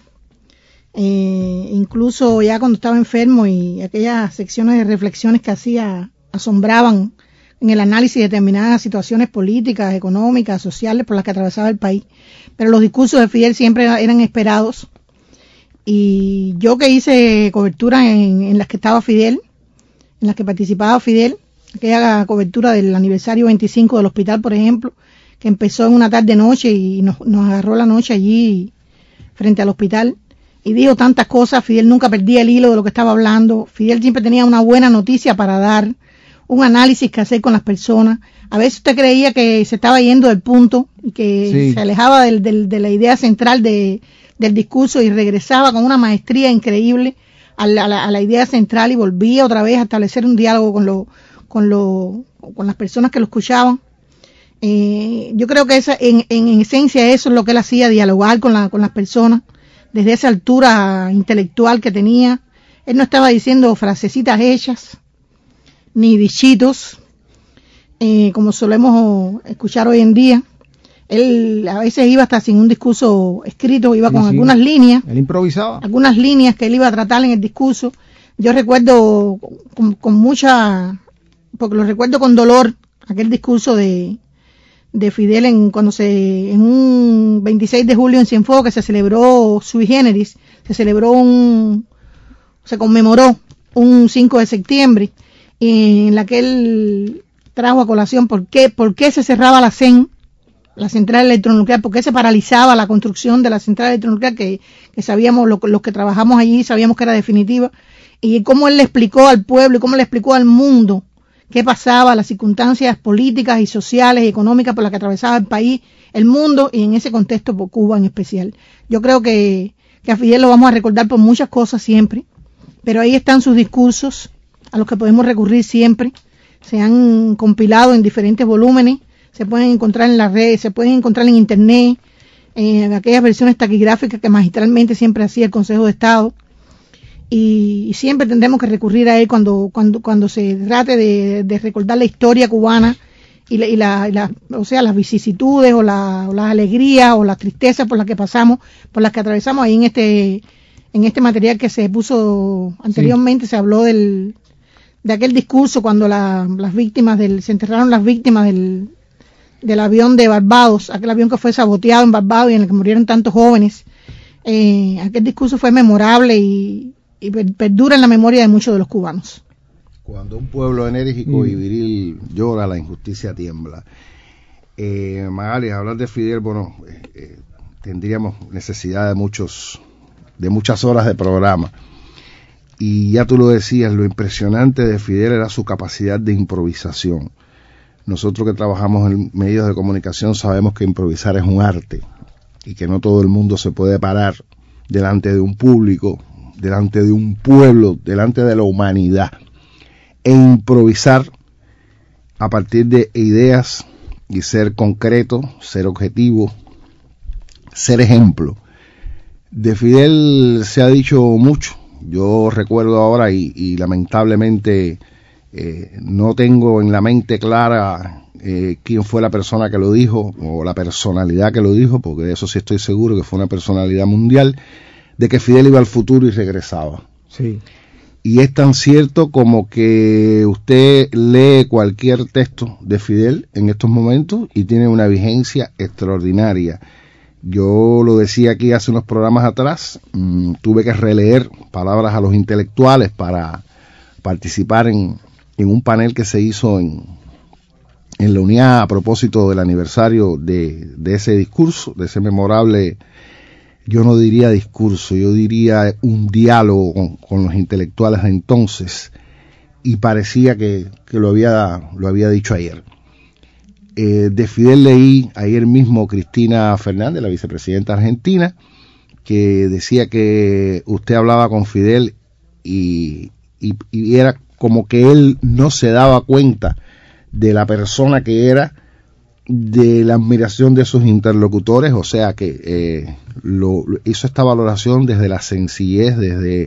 Incluso ya cuando estaba enfermo y aquellas secciones de reflexiones que hacía asombraban en el análisis de determinadas situaciones políticas, económicas, sociales por las que atravesaba el país. Pero los discursos de Fidel siempre eran esperados. Y yo que hice cobertura en las que estaba Fidel, en las que participaba Fidel, aquella cobertura del aniversario 25 del hospital, por ejemplo, que empezó en una tarde-noche y nos agarró la noche allí frente al hospital. Y dijo tantas cosas, Fidel nunca perdía el hilo de lo que estaba hablando, Fidel siempre tenía una buena noticia para dar, un análisis que hacer con las personas. A veces usted creía que se estaba yendo del punto y que se alejaba de la idea central del discurso y regresaba con una maestría increíble a la idea central y volvía otra vez a establecer un diálogo con las personas que lo escuchaban. Yo creo que en esencia eso es lo que él hacía, dialogar con las personas desde esa altura intelectual que tenía. Él no estaba diciendo frasecitas hechas ni dichitos como solemos escuchar hoy en día. Él a veces iba hasta sin un discurso escrito, iba con algunas líneas. Él improvisaba. Algunas líneas que él iba a tratar en el discurso. Yo recuerdo con mucha, porque lo recuerdo con dolor, aquel discurso de Fidel en un 26 de julio en Cienfuegos, que se celebró sui generis, se conmemoró un 5 de septiembre, en la que él trajo a colación por qué se cerraba la CEN, la central electronuclear, por qué se paralizaba la construcción de la central electronuclear, que sabíamos, los que trabajamos allí sabíamos que era definitiva, y cómo él le explicó al pueblo y cómo le explicó al mundo qué pasaba, las circunstancias políticas y sociales y económicas por las que atravesaba el país, el mundo, y en ese contexto por Cuba en especial. Yo creo que a Fidel lo vamos a recordar por muchas cosas siempre, pero ahí están sus discursos a los que podemos recurrir siempre. Se han compilado en diferentes volúmenes, se pueden encontrar en las redes, se pueden encontrar en internet, en aquellas versiones taquigráficas que magistralmente siempre hacía el Consejo de Estado. Y siempre tendremos que recurrir a él cuando se trate de recordar la historia cubana y las vicisitudes o las alegrías o las tristezas por las que pasamos, por las que atravesamos ahí en este material que se puso anteriormente. Se habló de aquel discurso cuando se enterraron las víctimas del avión de Barbados, aquel avión que fue saboteado en Barbados y en el que murieron tantos jóvenes. Aquel discurso fue memorable y y perdura en la memoria de muchos de los cubanos. Cuando un pueblo enérgico y viril llora, la injusticia tiembla. Magali, hablar de Fidel, bueno, tendríamos necesidad de muchas horas de programa. Y ya tú lo decías, lo impresionante de Fidel era su capacidad de improvisación. Nosotros que trabajamos en medios de comunicación sabemos que improvisar es un arte y que no todo el mundo se puede parar delante de un público, delante de un pueblo, delante de la humanidad e improvisar a partir de ideas y ser concreto, ser objetivo, ser ejemplo. De Fidel se ha dicho mucho. Yo recuerdo ahora y lamentablemente no tengo en la mente clara quién fue la persona que lo dijo o la personalidad que lo dijo, porque de eso sí estoy seguro que fue una personalidad mundial, de que Fidel iba al futuro y regresaba. Sí. Y es tan cierto como que usted lee cualquier texto de Fidel en estos momentos y tiene una vigencia extraordinaria. Yo lo decía aquí hace unos programas atrás, tuve que releer palabras a los intelectuales para participar en un panel que se hizo en la UNIA a propósito del aniversario de ese discurso, de ese memorable, yo no diría discurso, yo diría un diálogo con los intelectuales de entonces, y parecía que lo había dicho ayer. De Fidel leí ayer mismo Cristina Fernández, la vicepresidenta argentina, que decía que usted hablaba con Fidel y era como que él no se daba cuenta de la persona que era, de la admiración de sus interlocutores, o sea que hizo esta valoración desde la sencillez,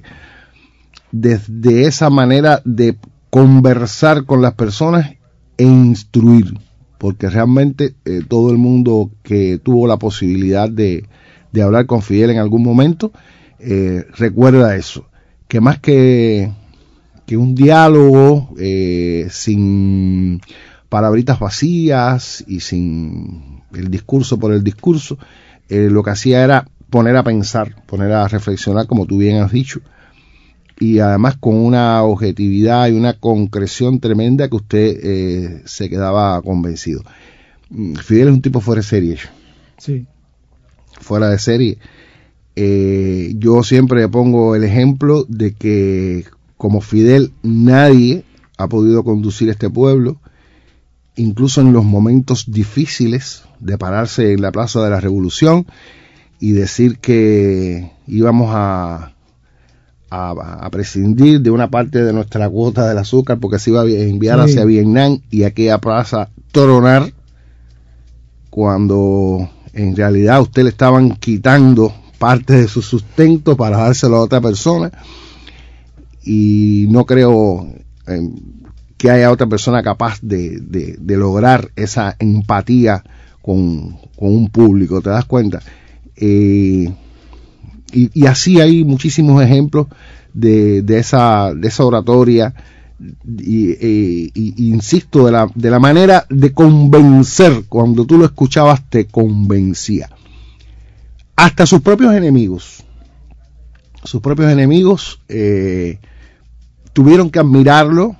desde esa manera de conversar con las personas e instruir, porque realmente todo el mundo que tuvo la posibilidad de hablar con Fidel en algún momento recuerda eso, que más que un diálogo sin palabritas vacías y sin el discurso por el discurso, lo que hacía era poner a pensar, poner a reflexionar, como tú bien has dicho, y además con una objetividad y una concreción tremenda que usted se quedaba convencido. Fidel es un tipo fuera de serie. Sí. Fuera de serie. Yo siempre pongo el ejemplo de que como Fidel nadie ha podido conducir este pueblo, incluso en los momentos difíciles de pararse en la Plaza de la Revolución y decir que íbamos a prescindir de una parte de nuestra cuota del azúcar porque se iba a enviar hacia Vietnam, y aquella plaza tronar cuando en realidad a usted le estaban quitando parte de su sustento para dárselo a otra persona, y no creo que haya otra persona capaz de lograr esa empatía con un público, ¿te das cuenta? Y así hay muchísimos ejemplos de esa oratoria, y insisto, de la manera de convencer. Cuando tú lo escuchabas te convencía. Hasta sus propios enemigos tuvieron que admirarlo.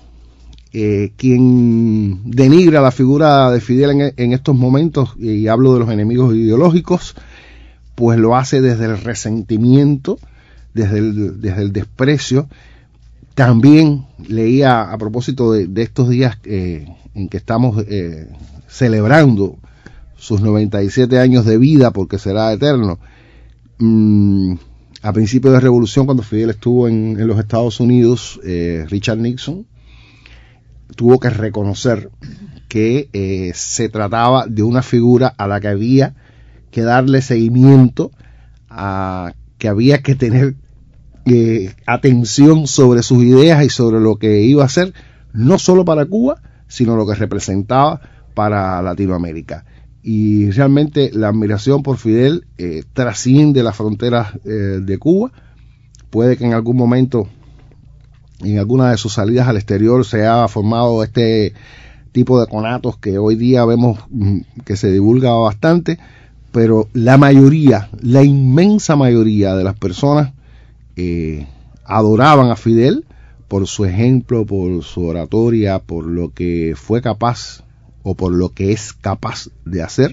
Quien denigra la figura de Fidel en estos momentos, y hablo de los enemigos ideológicos, pues lo hace desde el resentimiento, desde el desprecio. También leía, a propósito de estos días en que estamos celebrando sus 97 años de vida, porque será eterno, a principios de revolución, cuando Fidel estuvo en los Estados Unidos, Richard Nixon tuvo que reconocer que se trataba de una figura a la que había que darle seguimiento, a que había que tener atención sobre sus ideas y sobre lo que iba a hacer, no solo para Cuba, sino lo que representaba para Latinoamérica. Y realmente la admiración por Fidel trasciende las fronteras de Cuba. Puede que en algún momento, en alguna de sus salidas al exterior, se haya formado este tipo de conatos que hoy día vemos que se divulga bastante, pero la inmensa mayoría de las personas adoraban a Fidel por su ejemplo, por su oratoria, por lo que fue capaz o por lo que es capaz de hacer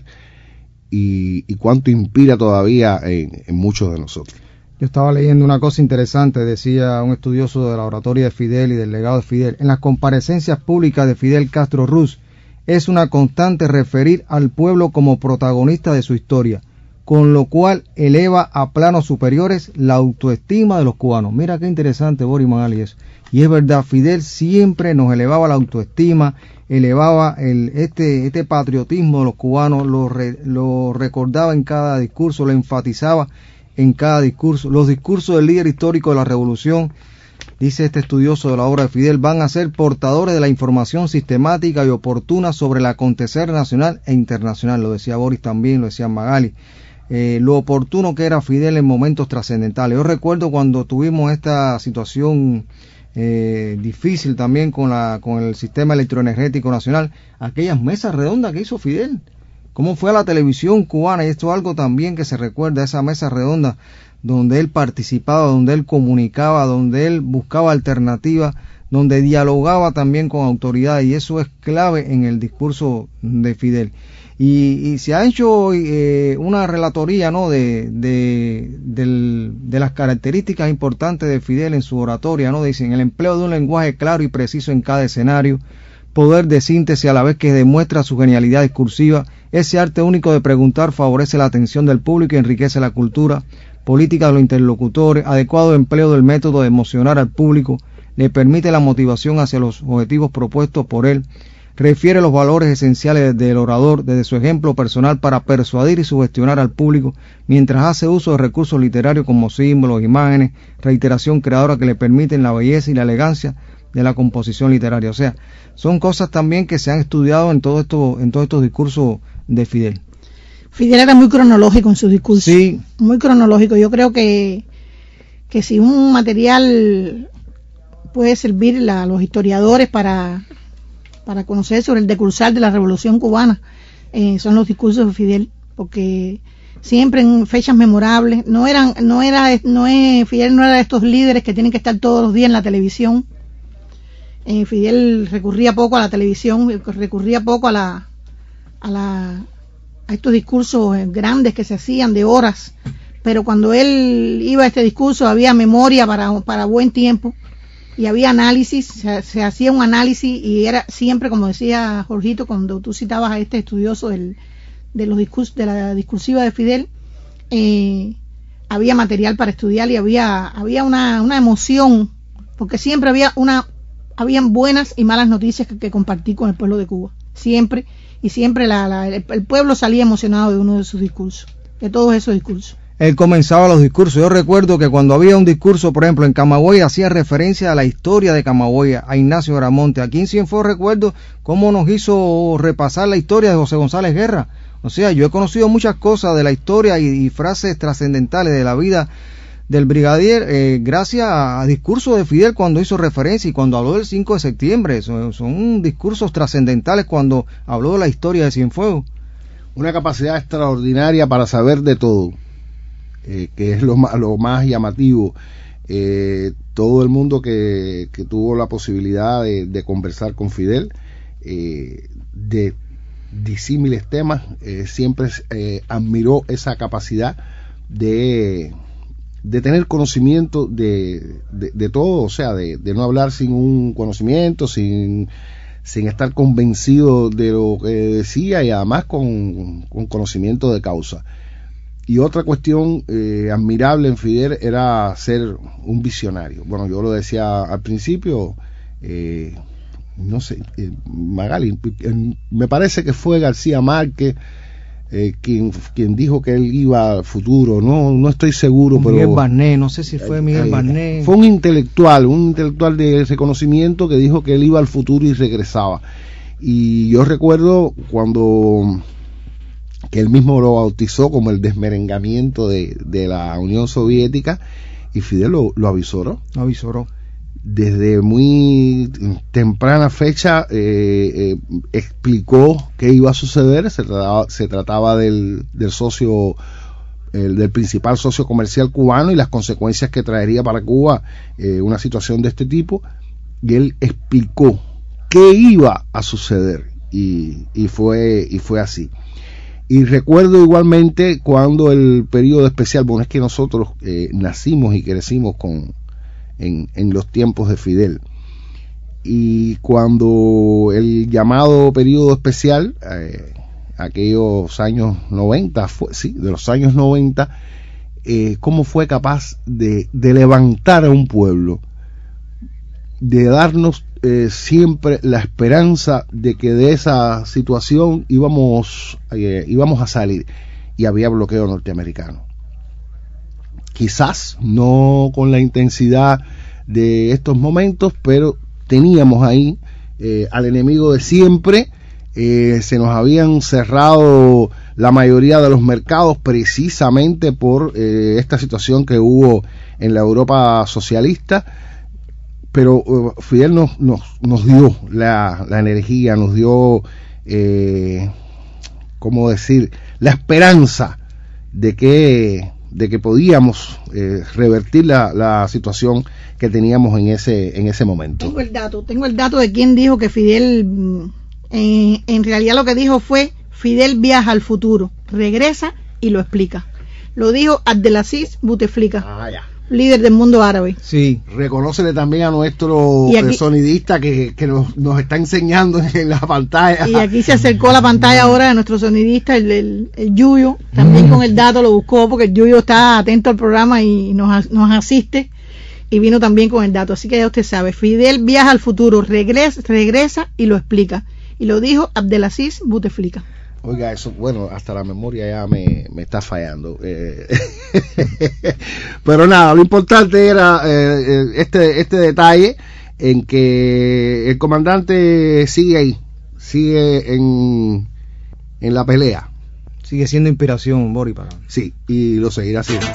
y cuánto inspira todavía en muchos de nosotros. Yo estaba leyendo una cosa interesante, decía un estudioso de la oratoria de Fidel y del legado de Fidel: en las comparecencias públicas de Fidel Castro Ruz es una constante referir al pueblo como protagonista de su historia, con lo cual eleva a planos superiores la autoestima de los cubanos. Mira qué interesante, Boris Magali, eso. Y es verdad, Fidel siempre nos elevaba la autoestima, elevaba este patriotismo de los cubanos, lo recordaba en cada discurso, lo enfatizaba en cada discurso. Los discursos del líder histórico de la revolución, dice este estudioso de la obra de Fidel, van a ser portadores de la información sistemática y oportuna sobre el acontecer nacional e internacional. Lo decía Boris también, lo decía Magali. Lo oportuno que era Fidel en momentos trascendentales. Yo recuerdo cuando tuvimos esta situación difícil también con el sistema electroenergético nacional, aquellas mesas redondas que hizo Fidel, cómo fue a la televisión cubana, y esto es algo también que se recuerda, esa mesa redonda donde él participaba, donde él comunicaba, donde él buscaba alternativas, donde dialogaba también con autoridades, y eso es clave en el discurso de Fidel. Y se ha hecho una relatoría, ¿no?, de las características importantes de Fidel en su oratoria, ¿no? Dicen: el empleo de un lenguaje claro y preciso en cada escenario, poder de síntesis a la vez que demuestra su genialidad discursiva, ese arte único de preguntar favorece la atención del público y enriquece la cultura, política de los interlocutores, adecuado empleo del método de emocionar al público, le permite la motivación hacia los objetivos propuestos por él, refiere los valores esenciales del orador desde su ejemplo personal para persuadir y sugestionar al público, mientras hace uso de recursos literarios como símbolos, imágenes, reiteración creadora que le permiten la belleza y la elegancia de la composición literaria. O sea, son cosas también que se han estudiado en todos estos discursos de Fidel. Fidel era muy cronológico en sus discursos. Sí. Muy cronológico. Yo creo que si un material puede servir a los historiadores para conocer sobre el decursar de la Revolución Cubana, son los discursos de Fidel, porque siempre en fechas memorables, Fidel no era de estos líderes que tienen que estar todos los días en la televisión. Fidel recurría poco a la televisión, recurría poco a estos discursos grandes que se hacían de horas, pero cuando él iba a este discurso había memoria para buen tiempo, y había análisis, se hacía un análisis, y era siempre, como decía Jorgito, cuando tú citabas a este estudioso de la discursiva de Fidel, había material para estudiar, y había una emoción, porque siempre habían buenas y malas noticias que compartir con el pueblo de Cuba, siempre, y siempre el pueblo salía emocionado de uno de sus discursos, de todos esos discursos. Él comenzaba los discursos. Yo recuerdo que cuando había un discurso, por ejemplo, en Camagüey, hacía referencia a la historia de Camagüey, a Ignacio Gramonte. Aquí en Cienfuegos recuerdo cómo nos hizo repasar la historia de José González Guerra. O sea, yo he conocido muchas cosas de la historia y frases trascendentales de la vida del brigadier gracias a discursos de Fidel cuando hizo referencia y cuando habló del 5 de septiembre. Son discursos trascendentales cuando habló de la historia de Cienfuegos. Una capacidad extraordinaria para saber de todo. Que es lo más llamativo. Todo el mundo que tuvo la posibilidad de conversar con Fidel de disímiles temas siempre admiró esa capacidad de tener conocimiento de todo, o sea, de no hablar sin un conocimiento, sin estar convencido de lo que decía, y además con conocimiento de causa. Y otra cuestión admirable en Fidel era ser un visionario. Bueno, yo lo decía al principio, no sé, Magali, me parece que fue García Márquez quien dijo que él iba al futuro, no estoy seguro, pero Miguel Barnet, no sé si fue Miguel Barnet. Fue un intelectual de ese conocimiento que dijo que él iba al futuro y regresaba. Y yo recuerdo cuando que él mismo lo bautizó como el desmerengamiento de la Unión Soviética, y Fidel lo avisoró. Desde muy temprana fecha explicó qué iba a suceder. Se trataba del socio del principal socio comercial cubano y las consecuencias que traería para Cuba una situación de este tipo, y él explicó qué iba a suceder y fue así. Y recuerdo igualmente cuando el periodo especial, bueno, es que nosotros nacimos y crecimos en los tiempos de Fidel, y cuando el llamado periodo especial, aquellos años 90, de los años 90, cómo fue capaz de levantar a un pueblo, de darnos siempre la esperanza de que de esa situación íbamos a salir, y había bloqueo norteamericano. Quizás no con la intensidad de estos momentos, pero teníamos ahí al enemigo de siempre. Se nos habían cerrado la mayoría de los mercados precisamente por esta situación que hubo en la Europa socialista, pero Fidel nos dio la energía, nos dio, ¿cómo decir?, la esperanza de que podíamos revertir la situación que teníamos en ese momento. Tengo el dato de quién dijo que Fidel, en realidad lo que dijo fue: Fidel viaja al futuro, regresa y lo explica. Lo dijo Abdelaziz Bouteflika, líder del mundo árabe. Sí, reconócele también a nuestro sonidista que nos está enseñando en la pantalla. Y aquí se acercó a la pantalla ahora de nuestro sonidista, el Yuyo, también con el dato lo buscó, porque el Yuyo está atento al programa y nos asiste, y vino también con el dato. Así que ya usted sabe, Fidel viaja al futuro, regresa y lo explica. Y lo dijo Abdelaziz Bouteflika. Oiga, eso, bueno, hasta la memoria ya me está fallando. Pero nada, lo importante era este detalle en que el comandante sigue ahí, sigue en la pelea. Sigue siendo inspiración, Boris, para... Sí, y lo seguirá siendo.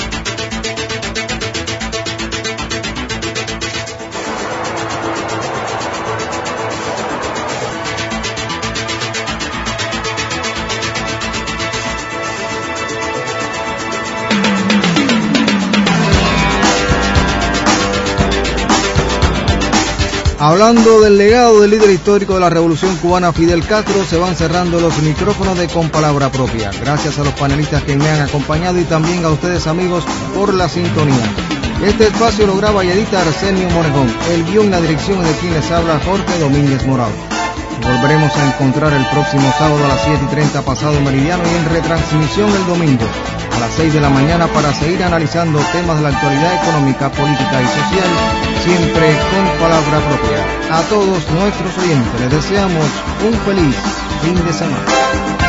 Hablando del legado del líder histórico de la Revolución Cubana, Fidel Castro, se van cerrando los micrófonos de Con Palabra Propia. Gracias a los panelistas que me han acompañado y también a ustedes, amigos, por la sintonía. Este espacio lo graba y edita Arsenio Morejón. El guión y la dirección es de quien les habla, Jorge Domínguez Morado. Volveremos a encontrar el próximo sábado a las 7:30 pasado meridiano y en retransmisión el domingo a las 6 de la mañana para seguir analizando temas de la actualidad económica, política y social, siempre con palabra propia. A todos nuestros oyentes les deseamos un feliz fin de semana.